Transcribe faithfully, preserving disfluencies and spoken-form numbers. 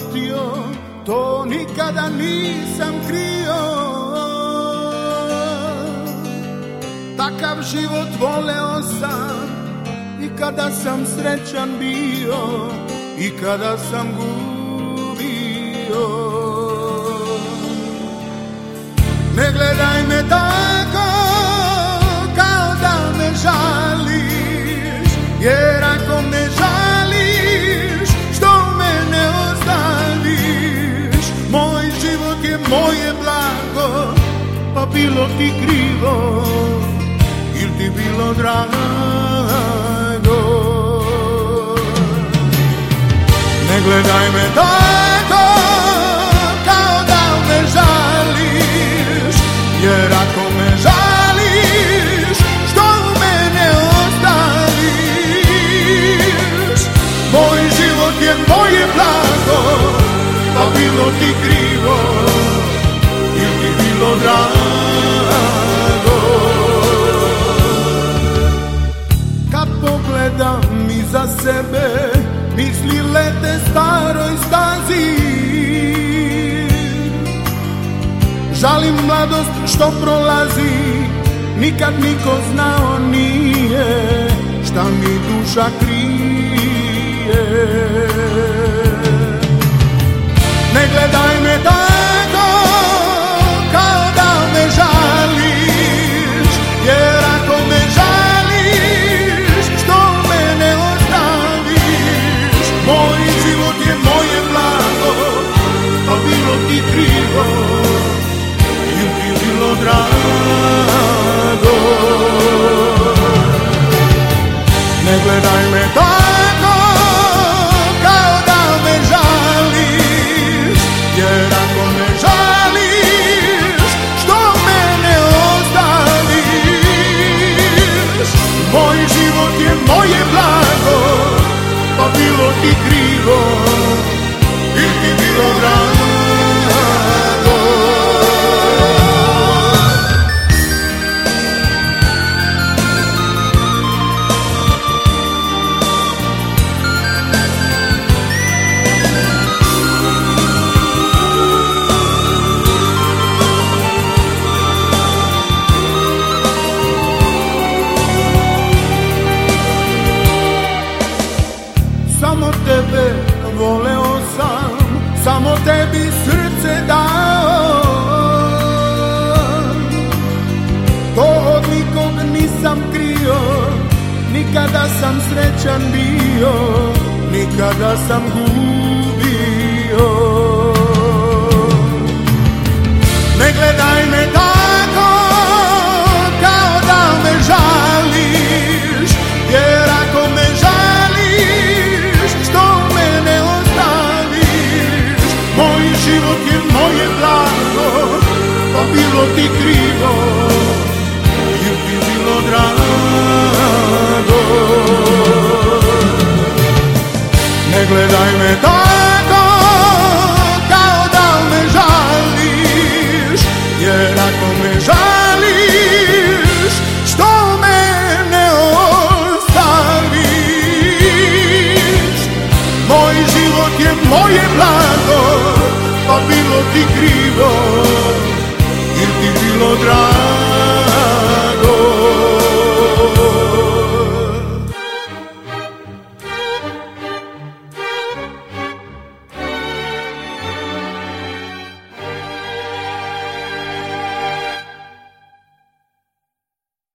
shutio, to nikada nisam krio. Takav život voleo sam i kada sam srećan bio i kada sam gubio. Ne gledaj me tako kao da me žališ, jer ako me žališ, što mene ostaviš? Moj život je moje blago, pa bilo ti krivo ili ti bilo drago. Ne gledaj me tako kao da me žališ, jer ako me žališ, što mene ostaviš? Moj život je moje blago, pa bilo ti krivo ili ti bilo drago. Kad pogledam iza sebe, misli lete staroj stazi. Žalim mladost što prolazi, nikad niko znao nije šta mi duša krije. Ne gledaj me tako kao da me žališ, jer ako me žališ, što mene ostaviš? Moj život je moje blago, pa bilo ti krivo ili ti bilo drago. Ne gledaj me tako kao da me žališ, jer ako me žališ, što mene ostaviš? Moj život je moje blago, pa bilo ti krivo ili ti bilo drago. Samo tebe voleo sam, samo tebi srce dao. To od nikog nisam krio, nikada sam srećan bio, nikada sam gubio. Ne gledaj me tako kao da me žališ, jer ako me žališ, što mene ostaviš? Moj život je moje blago, pa bilo ti krivo ili ti bilo drago. Ne gledaj me tako kao da me žališ, jer ako me žališ, što mene ostaviš? Moj život je moje blago, pa bilo ti krivo